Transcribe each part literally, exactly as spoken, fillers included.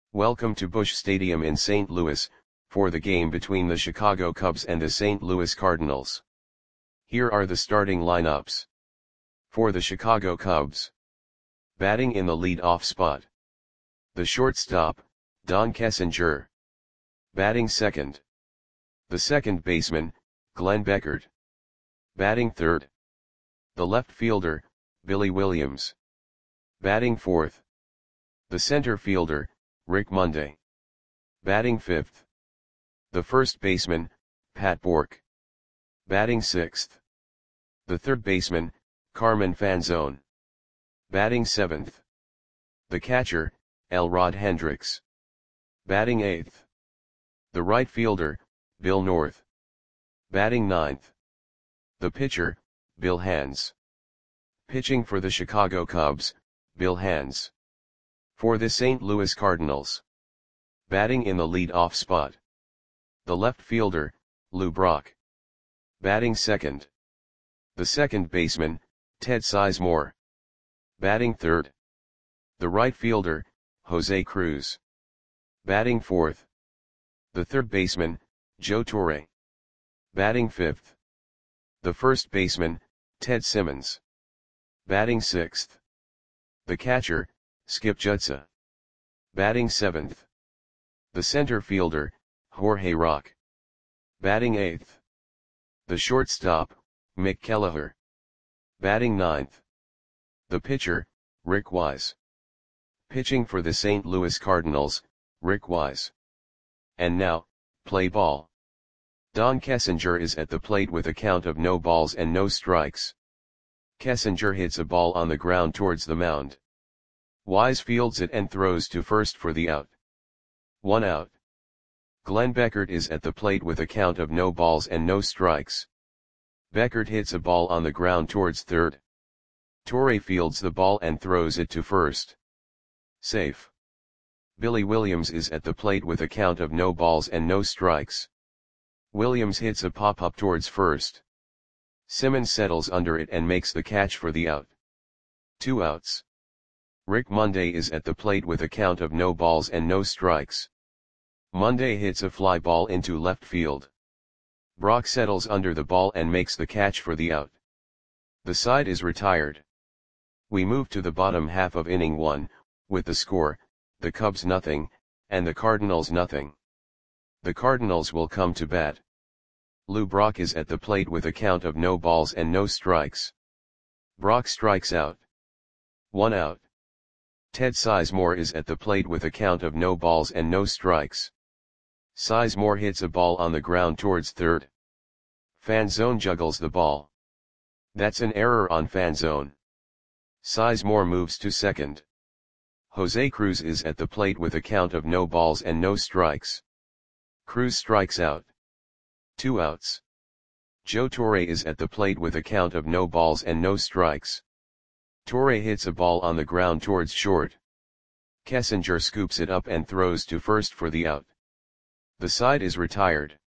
Welcome to Busch Stadium in Saint Louis, for the game between the Chicago Cubs and the Saint Louis Cardinals. Here are the starting lineups. For the Chicago Cubs. Batting in the lead-off spot. The shortstop, Don Kessinger. Batting second. The second baseman, Glenn Beckert. Batting third. The left fielder, Billy Williams. Batting fourth. The center fielder, Rick Monday. Batting fifth. The first baseman, Pat Bourque. Batting sixth. The third baseman, Carmen Fanzone. Batting seventh. The catcher, Elrod Hendricks. Batting eighth. The right fielder, Bill North. Batting ninth. The pitcher, Bill Hands. Pitching for the Chicago Cubs, Bill Hands. For the Saint Louis Cardinals. Batting in the lead-off spot. The left fielder, Lou Brock. Batting second. The second baseman, Ted Sizemore. Batting third. The right fielder, Jose Cruz. Batting fourth. The third baseman, Joe Torre. Batting fifth. The first baseman, Ted Simmons. Batting sixth. The catcher, Skip Judsa. Batting seventh. The center fielder, Jorge Rock. Batting eighth. The shortstop, Mick Kelleher. Batting ninth. The pitcher, Rick Wise. Pitching for the Saint Louis Cardinals, Rick Wise. And now, play ball. Don Kessinger is at the plate with a count of no balls and no strikes. Kessinger hits a ball on the ground towards the mound. Wise fields it and throws to first for the out. One out. Glenn Beckert is at the plate with a count of no balls and no strikes. Beckert hits a ball on the ground towards third. Torre fields the ball and throws it to first. Safe. Billy Williams is at the plate with a count of no balls and no strikes. Williams hits a pop-up towards first. Simmons settles under it and makes the catch for the out. Two outs. Rick Monday is at the plate with a count of no balls and no strikes. Monday hits a fly ball into left field. Brock settles under the ball and makes the catch for the out. The side is retired. We move to the bottom half of inning one, with the score, the Cubs nothing, and the Cardinals nothing. The Cardinals will come to bat. Lou Brock is at the plate with a count of no balls and no strikes. Brock strikes out. One out. Ted Sizemore is at the plate with a count of no balls and no strikes. Sizemore hits a ball on the ground towards third. Fanzone juggles the ball. That's an error on Fanzone. Sizemore moves to second. Jose Cruz is at the plate with a count of no balls and no strikes. Cruz strikes out. Two outs. Joe Torre is at the plate with a count of no balls and no strikes. Torre hits a ball on the ground towards short. Kessinger scoops it up and throws to first for the out. The side is retired.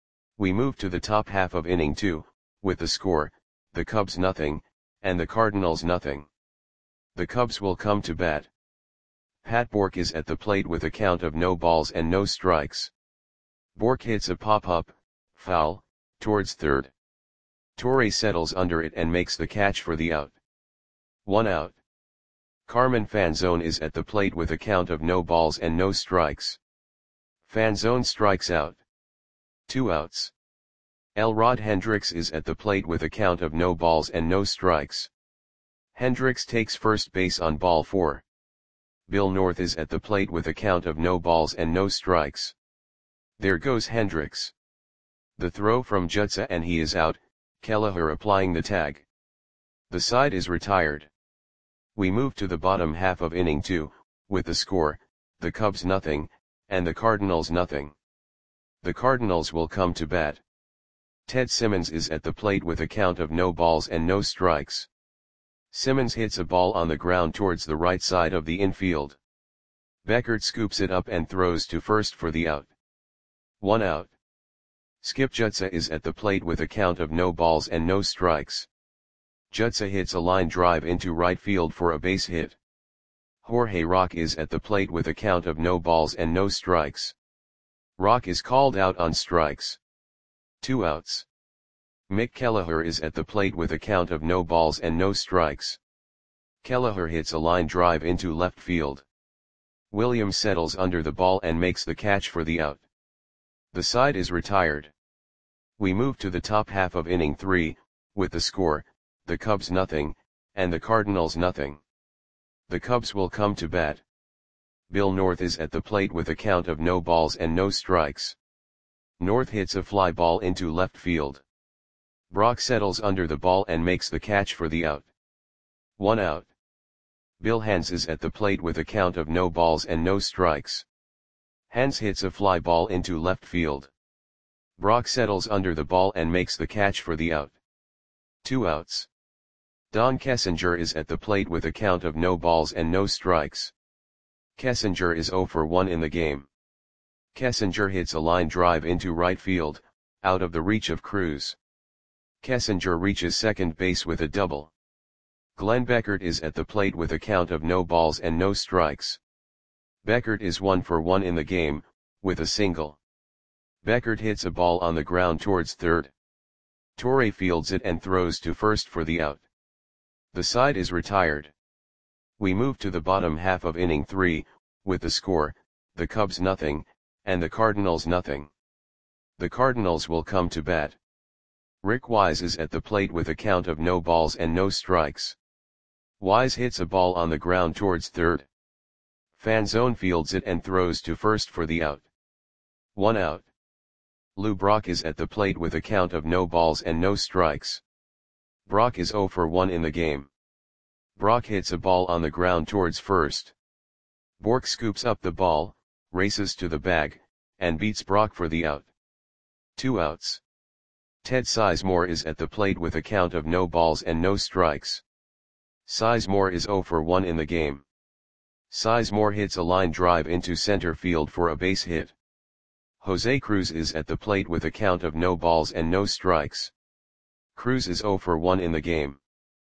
We move to the top half of inning two, with the score, the Cubs nothing, and the Cardinals nothing. The Cubs will come to bat. Pat Bourque is at the plate with a count of no balls and no strikes. Bourque hits a pop-up, foul, towards third. Torre settles under it and makes the catch for the out. One out. Carmen Fanzone is at the plate with a count of no balls and no strikes. Fanzone strikes out. Two outs. Elrod Hendricks is at the plate with a count of no balls and no strikes. Hendricks takes first base on ball four. Bill North is at the plate with a count of no balls and no strikes. There goes Hendricks. The throw from Judsa and he is out, Kelleher applying the tag. The side is retired. We move to the bottom half of inning two, with the score, the Cubs nothing, and the Cardinals nothing. The Cardinals will come to bat. Ted Simmons is at the plate with a count of no balls and no strikes. Simmons hits a ball on the ground towards the right side of the infield. Beckert scoops it up and throws to first for the out. One out. Skip Judsa is at the plate with a count of no balls and no strikes. Judsa hits a line drive into right field for a base hit. Jorge Rock is at the plate with a count of no balls and no strikes. Rock is called out on strikes. Two outs. Mick Kelleher is at the plate with a count of no balls and no strikes. Kelleher hits a line drive into left field. Williams settles under the ball and makes the catch for the out. The side is retired. We move to the top half of inning three, with the score, the Cubs nothing, and the Cardinals nothing. The Cubs will come to bat. Bill North is at the plate with a count of no balls and no strikes. North hits a fly ball into left field. Brock settles under the ball and makes the catch for the out. One out. Bill Hands is at the plate with a count of no balls and no strikes. Hands hits a fly ball into left field. Brock settles under the ball and makes the catch for the out. Two outs. Don Kessinger is at the plate with a count of no balls and no strikes. Kessinger is zero for one in the game. Kessinger hits a line drive into right field, out of the reach of Cruz. Kessinger reaches second base with a double. Glenn Beckert is at the plate with a count of no balls and no strikes. Beckert is one for one in the game, with a single. Beckert hits a ball on the ground towards third. Torre fields it and throws to first for the out. The side is retired. We move to the bottom half of inning three, with the score, the Cubs nothing, and the Cardinals nothing. The Cardinals will come to bat. Rick Wise is at the plate with a count of no balls and no strikes. Wise hits a ball on the ground towards third. Fanzone fields it and throws to first for the out. One out. Lou Brock is at the plate with a count of no balls and no strikes. Brock is zero for one in the game. Brock hits a ball on the ground towards first. Bork scoops up the ball, races to the bag, and beats Brock for the out. Two outs. Ted Sizemore is at the plate with a count of no balls and no strikes. Sizemore is zero for one in the game. Sizemore hits a line drive into center field for a base hit. Jose Cruz is at the plate with a count of no balls and no strikes. Cruz is zero for one in the game.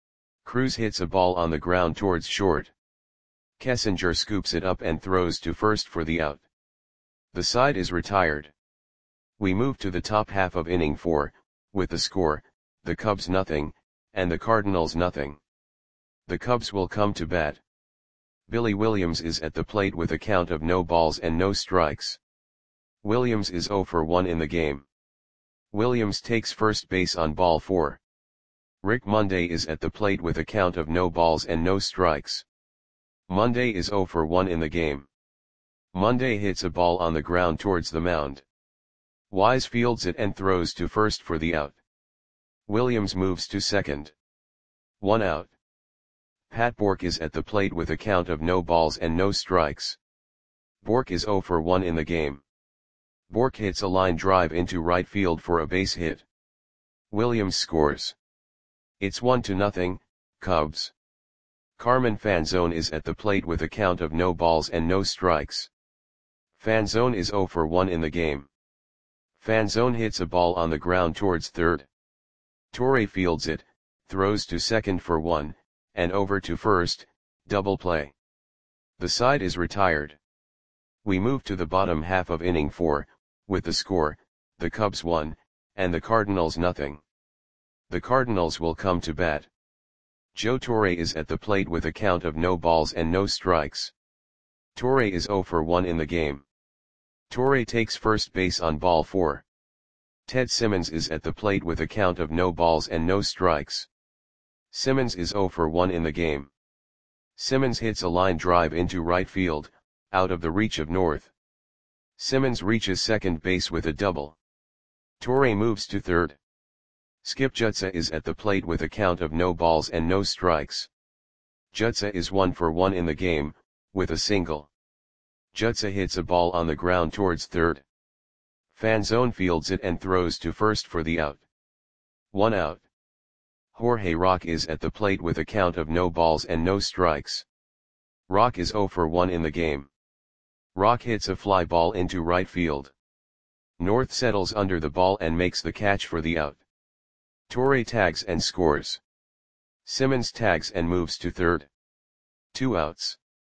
Cruz hits a ball on the ground towards short. Kessinger scoops it up and throws to first for the out. The side is retired. We move to the top half of inning four, with the score, the Cubs nothing, and the Cardinals nothing. The Cubs will come to bat. Billy Williams is at the plate with a count of no balls and no strikes. Williams is zero for one in the game. Williams takes first base on ball four. Rick Monday is at the plate with a count of no balls and no strikes. Monday is zero for one in the game. Monday hits a ball on the ground towards the mound. Wise fields it and throws to first for the out. Williams moves to second. One out. Pat Bork is at the plate with a count of no balls and no strikes. Bork is zero for one in the game. Bork hits a line drive into right field for a base hit. Williams scores. It's one to nothing, Cubs. Carmen Fanzone is at the plate with a count of no balls and no strikes. Fanzone is zero for one in the game. Fanzone hits a ball on the ground towards third. Torre fields it, throws to second for one, and over to first, double play. The side is retired. We move to the bottom half of inning four, with the score, the Cubs one, and the Cardinals nothing. The Cardinals will come to bat. Joe Torre is at the plate with a count of no balls and no strikes. Torre is zero for one in the game. Torre takes first base on ball four. Ted Simmons is at the plate with a count of no balls and no strikes. Simmons is zero for one in the game. Simmons hits a line drive into right field, out of the reach of North. Simmons reaches second base with a double. Torre moves to third. Skip Jutsa is at the plate with a count of no balls and no strikes. Jutsa is one for one in the game, with a single. Jutsa hits a ball on the ground towards third. Fanzone fields it and throws to first for the out. One out. Jorge Rock is at the plate with a count of no balls and no strikes. Rock is zero for one in the game. Rock hits a fly ball into right field. North settles under the ball and makes the catch for the out. Torre tags and scores. Simmons tags and moves to third. Two outs.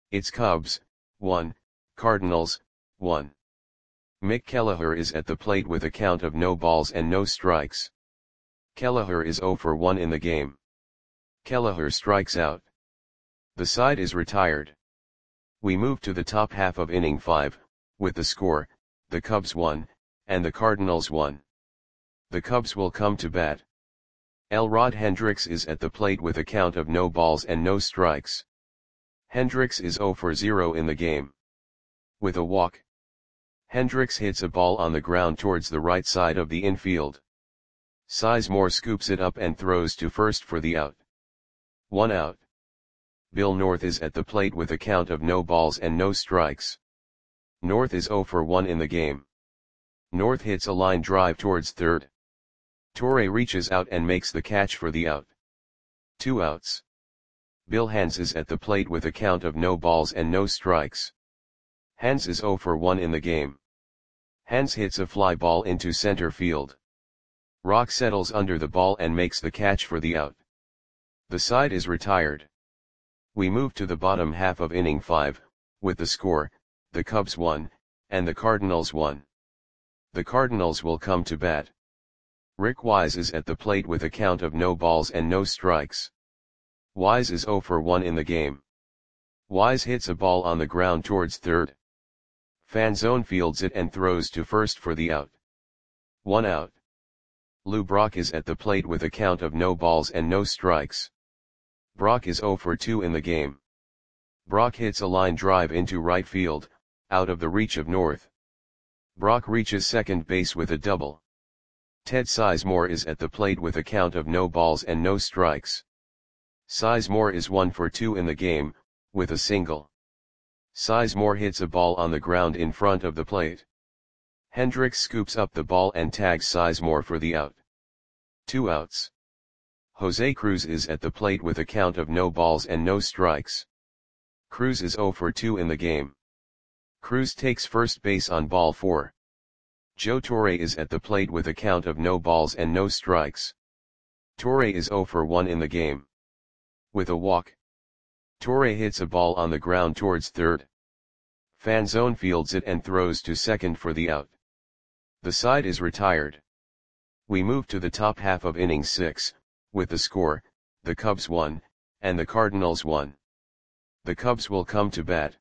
It's Cubs, one, Cardinals, one. Mick Kelleher is at the plate with a count of no balls and no strikes. Kelleher is zero for one in the game. Kelleher strikes out. The side is retired. We move to the top half of inning five, with the score, the Cubs one, and the Cardinals one. The Cubs will come to bat. Elrod Hendricks is at the plate with a count of no balls and no strikes. Hendricks is zero for zero in the game. With a walk, Hendricks hits a ball on the ground towards the right side of the infield. Sizemore scoops it up and throws to first for the out. One out. Bill North is at the plate with a count of no balls and no strikes. North is zero for one in the game. North hits a line drive towards third. Torre reaches out and makes the catch for the out. Two outs. Bill Hands is at the plate with a count of no balls and no strikes. Hands is zero for one in the game. Hands hits a fly ball into center field. Rock settles under the ball and makes the catch for the out. The side is retired. We move to the bottom half of inning five, with the score, the Cubs one, and the Cardinals one. The Cardinals will come to bat. Rick Wise is at the plate with a count of no balls and no strikes. Wise is zero for one in the game. Wise hits a ball on the ground towards third. Fanzone fields it and throws to first for the out. One out. Lou Brock is at the plate with a count of no balls and no strikes. Brock is zero for two in the game. Brock hits a line drive into right field, out of the reach of North. Brock reaches second base with a double. Ted Sizemore is at the plate with a count of no balls and no strikes. Sizemore is one for two in the game, with a single. Sizemore hits a ball on the ground in front of the plate. Hendricks scoops up the ball and tags Sizemore for the out. Two outs. Jose Cruz is at the plate with a count of no balls and no strikes. Cruz is zero for two in the game. Cruz takes first base on ball four. Joe Torre is at the plate with a count of no balls and no strikes. Torre is zero for one in the game. With a walk, Torre hits a ball on the ground towards third. Fanzone fields it and throws to second for the out. The side is retired. We move to the top half of inning six, with the score, the Cubs one, and the Cardinals one. The Cubs will come to bat.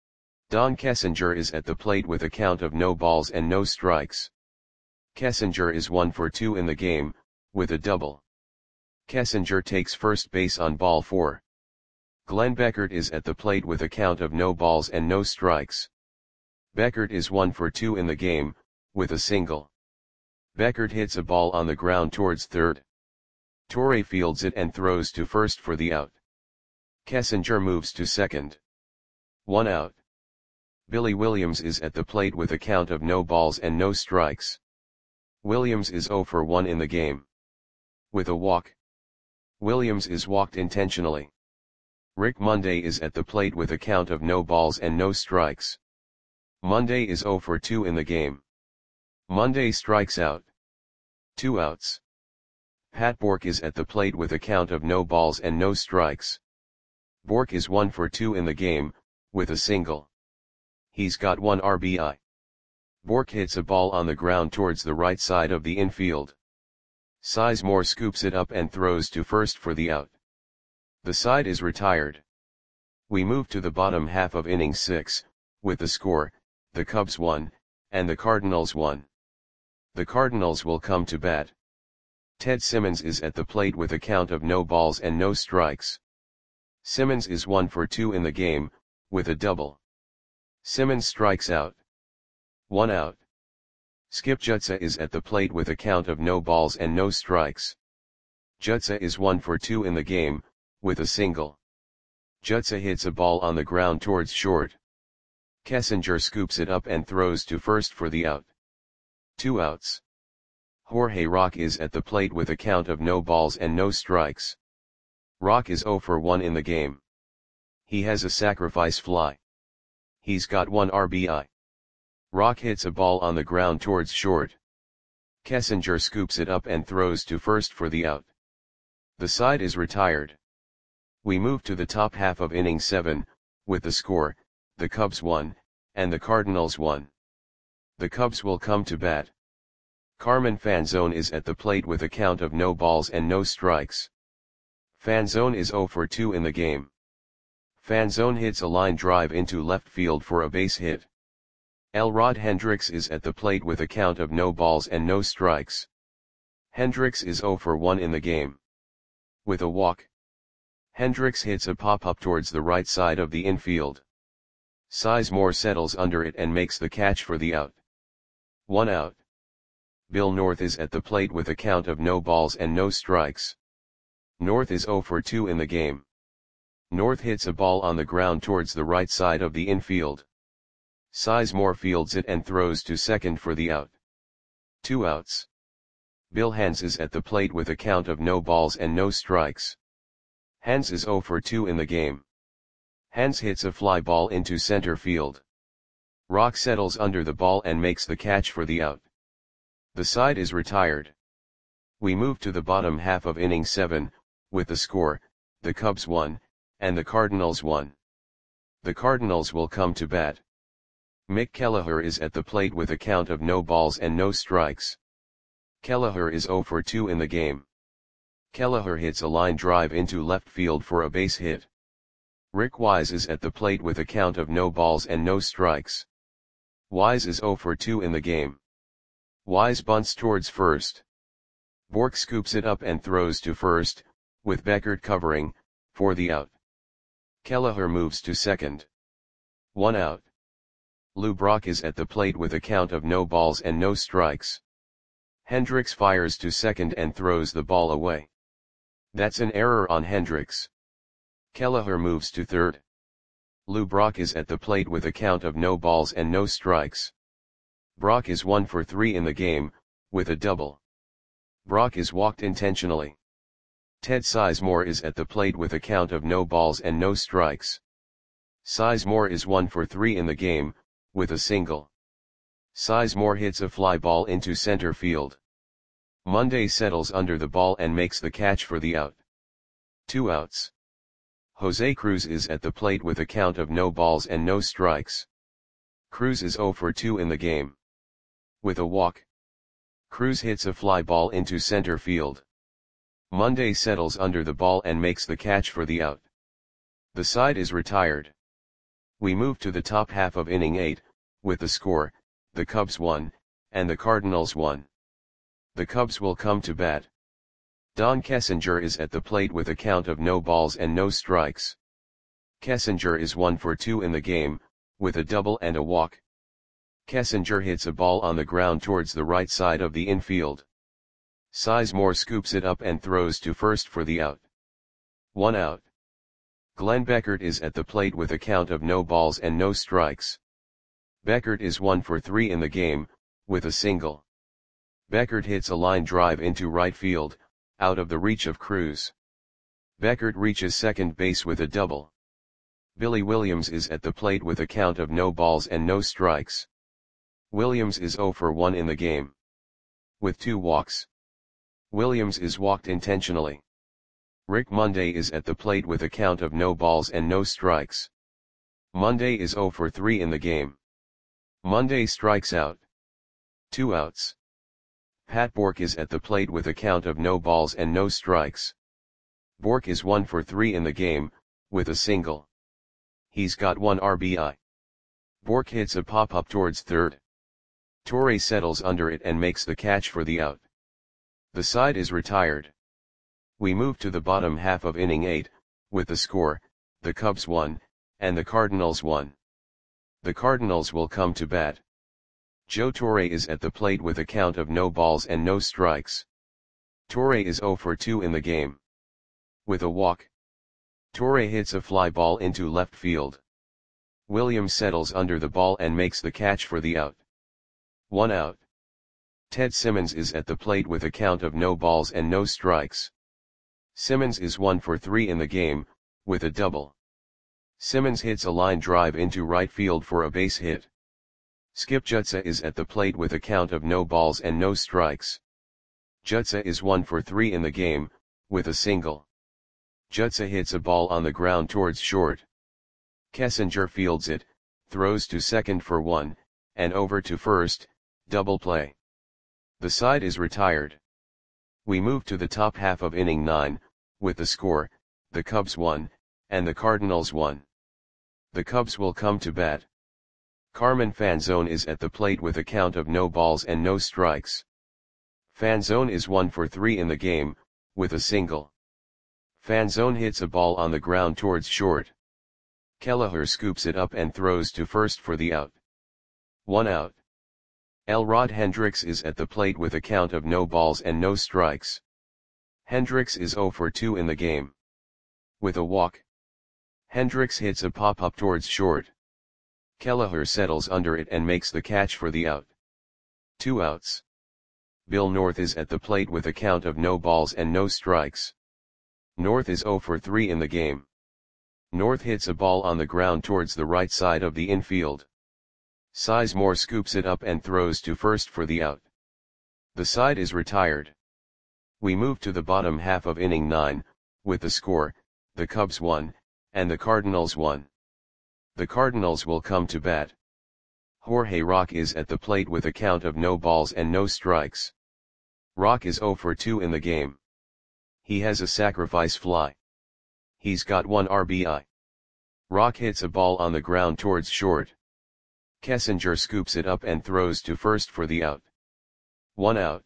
Don Kessinger is at the plate with a count of no balls and no strikes. Kessinger is one for two in the game, with a double. Kessinger takes first base on ball four. Glenn Beckert is at the plate with a count of no balls and no strikes. Beckert is one for two in the game, with a single. Beckert hits a ball on the ground towards third. Torre fields it and throws to first for the out. Kessinger moves to second. One out. Billy Williams is at the plate with a count of no balls and no strikes. Williams is zero for one in the game. With a walk, Williams is walked intentionally. Rick Monday is at the plate with a count of no balls and no strikes. Monday is zero for two in the game. Monday strikes out. Two outs. Pat Bork is at the plate with a count of no balls and no strikes. Bork is one for two in the game, with a single. He's got one R B I. Bork hits a ball on the ground towards the right side of the infield. Sizemore scoops it up and throws to first for the out. The side is retired. We move to the bottom half of inning six, with the score, the Cubs one, and the Cardinals one. The Cardinals will come to bat. Ted Simmons is at the plate with a count of no balls and no strikes. Simmons is one for two in the game, with a double. Simmons strikes out. One out. Skip Jutsa is at the plate with a count of no balls and no strikes. Jutsa is one for two in the game, with a single. Jutsa hits a ball on the ground towards short. Kessinger scoops it up and throws to first for the out. Two outs. Jorge Rock is at the plate with a count of no balls and no strikes. Rock is zero for one in the game. He has a sacrifice fly. He's got one R B I. Rock hits a ball on the ground towards short. Kessinger scoops it up and throws to first for the out. The side is retired. We move to the top half of inning seven, with the score, the Cubs won, and the Cardinals won. The Cubs will come to bat. Carmen Fanzone is at the plate with a count of no balls and no strikes. Fanzone is zero for two in the game. Fanzone hits a line drive into left field for a base hit. Elrod Hendricks is at the plate with a count of no balls and no strikes. Hendricks is zero for one in the game. With a walk, Hendricks hits a pop-up towards the right side of the infield. Sizemore settles under it and makes the catch for the out. One out. Bill North is at the plate with a count of no balls and no strikes. North is zero for two in the game. North hits a ball on the ground towards the right side of the infield. Sizemore fields it and throws to second for the out. Two outs. Bill Hands is at the plate with a count of no balls and no strikes. Hands is zero for two in the game. Hands hits a fly ball into center field. Rock settles under the ball and makes the catch for the out. The side is retired. We move to the bottom half of inning seven, with the score, the Cubs won, and the Cardinals won. The Cardinals will come to bat. Mick Kelleher is at the plate with a count of no balls and no strikes. Kelleher is zero for two in the game. Kelleher hits a line drive into left field for a base hit. Rick Wise is at the plate with a count of no balls and no strikes. Wise is zero for two in the game. Wise bunts towards first. Bork scoops it up and throws to first, with Beckert covering, for the out. Kelleher moves to second. One out. Lou Brock is at the plate with a count of no balls and no strikes. Hendricks fires to second and throws the ball away. That's an error on Hendricks. Kelleher moves to third. Lou Brock is at the plate with a count of no balls and no strikes. Brock is one for three in the game, with a double. Brock is walked intentionally. Ted Sizemore is at the plate with a count of no balls and no strikes. Sizemore is one for three in the game, with a single. Sizemore hits a fly ball into center field. Monday settles under the ball and makes the catch for the out. Two outs. Jose Cruz is at the plate with a count of no balls and no strikes. Cruz is zero for two in the game. With a walk, Cruz hits a fly ball into center field. Monday settles under the ball and makes the catch for the out. The side is retired. We move to the top half of inning eight, with the score, the Cubs won, and the Cardinals won. The Cubs will come to bat. Don Kessinger is at the plate with a count of no balls and no strikes. Kessinger is one for two in the game, with a double and a walk. Kessinger hits a ball on the ground towards the right side of the infield. Sizemore scoops it up and throws to first for the out. One out. Glenn Beckert is at the plate with a count of no balls and no strikes. Beckert is one for three in the game, with a single. Beckert hits a line drive into right field, out of the reach of Cruz. Beckert reaches second base with a double. Billy Williams is at the plate with a count of no balls and no strikes. Williams is zero for one in the game. With two walks. Williams is walked intentionally. Rick Monday is at the plate with a count of no balls and no strikes. Monday is zero for three in the game. Monday strikes out. Two outs. Pat Bork is at the plate with a count of no balls and no strikes. Bork is one for three in the game, with a single. He's got one R B I. Bork hits a pop-up towards third. Torre settles under it and makes the catch for the out. The side is retired. We move to the bottom half of inning eight, with the score, the Cubs won, and the Cardinals won. The Cardinals will come to bat. Joe Torre is at the plate with a count of no balls and no strikes. Torre is zero for two in the game. With a walk, Torre hits a fly ball into left field. Williams settles under the ball and makes the catch for the out. One out. Ted Simmons is at the plate with a count of no balls and no strikes. Simmons is one for three in the game, with a double. Simmons hits a line drive into right field for a base hit. Skip Jutsa is at the plate with a count of no balls and no strikes. Jutsa is one for three in the game, with a single. Jutsa hits a ball on the ground towards short. Kessinger fields it, throws to second for one, and over to first, double play. The side is retired. We move to the top half of inning nine, with the score, the Cubs one, and the Cardinals one. The Cubs will come to bat. Carmen Fanzone is at the plate with a count of no balls and no strikes. Fanzone is one for three in the game, with a single. Fanzone hits a ball on the ground towards short. Kelleher scoops it up and throws to first for the out. One out. Elrod Hendricks is at the plate with a count of no balls and no strikes. Hendricks is zero for two in the game. With a walk. Hendricks hits a pop-up towards short. Kelleher settles under it and makes the catch for the out. Two outs. Bill North is at the plate with a count of no balls and no strikes. North is zero for three in the game. North hits a ball on the ground towards the right side of the infield. Sizemore scoops it up and throws to first for the out. The side is retired. We move to the bottom half of inning nine, with the score, the Cubs one, and the Cardinals one. The Cardinals will come to bat. Jorge Rock is at the plate with a count of no balls and no strikes. Rock is zero for two in the game. He has a sacrifice fly. He's got one R B I. Rock hits a ball on the ground towards short. Kessinger scoops it up and throws to first for the out. One out.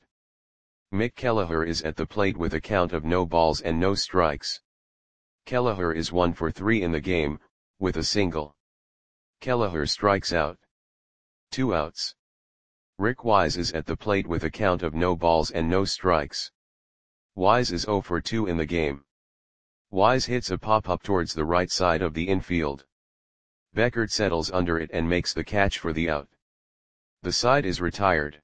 Mick Kelleher is at the plate with a count of no balls and no strikes. Kelleher is one for three in the game, with a single. Kelleher strikes out. Two outs. Rick Wise is at the plate with a count of no balls and no strikes. Wise is zero for two in the game. Wise hits a pop-up towards the right side of the infield. Beckert settles under it and makes the catch for the out. The side is retired.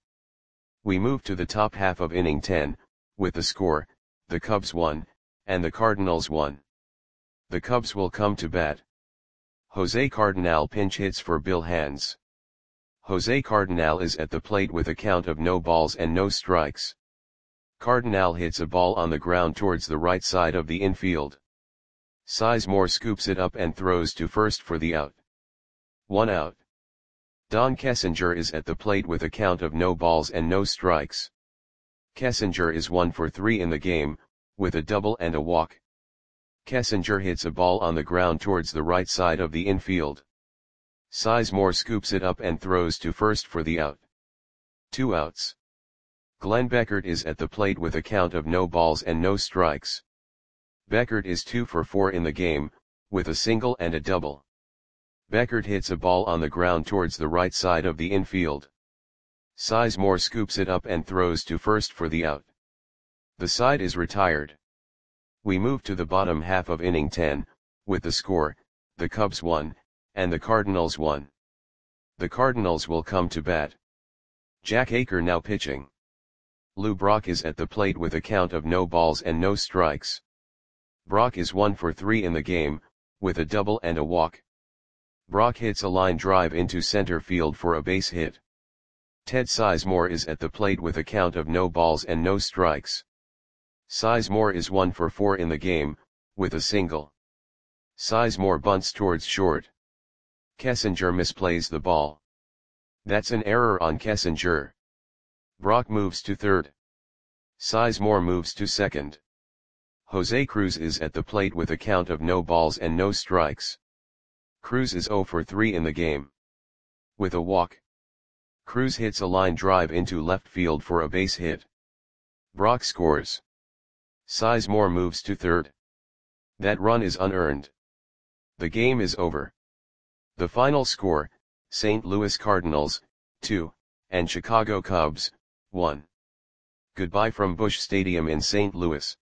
We move to the top half of inning ten, with the score, the Cubs one, and the Cardinals one. The Cubs will come to bat. Jose Cardinal pinch hits for Bill Hands. Jose Cardinal is at the plate with a count of no balls and no strikes. Cardinal hits a ball on the ground towards the right side of the infield. Sizemore scoops it up and throws to first for the out. One out. Don Kessinger is at the plate with a count of no balls and no strikes. Kessinger is one for three in the game, with a double and a walk. Kessinger hits a ball on the ground towards the right side of the infield. Sizemore scoops it up and throws to first for the out. Two outs. Glenn Beckert is at the plate with a count of no balls and no strikes. Beckert is two for four in the game, with a single and a double. Beckert hits a ball on the ground towards the right side of the infield. Sizemore scoops it up and throws to first for the out. The side is retired. We move to the bottom half of inning ten, with the score, the Cubs one, and the Cardinals one. The Cardinals will come to bat. Jack Aker now pitching. Lou Brock is at the plate with a count of no balls and no strikes. Brock is one for three in the game, with a double and a walk. Brock hits a line drive into center field for a base hit. Ted Sizemore is at the plate with a count of no balls and no strikes. Sizemore is one for four in the game, with a single. Sizemore bunts towards short. Kessinger misplays the ball. That's an error on Kessinger. Brock moves to third. Sizemore moves to second. Jose Cruz is at the plate with a count of no balls and no strikes. Cruz is zero for three in the game. With a walk. Cruz hits a line drive into left field for a base hit. Brock scores. Sizemore moves to third. That run is unearned. The game is over. The final score, Saint Louis Cardinals, two, and Chicago Cubs, one. Goodbye from Busch Stadium in Saint Louis.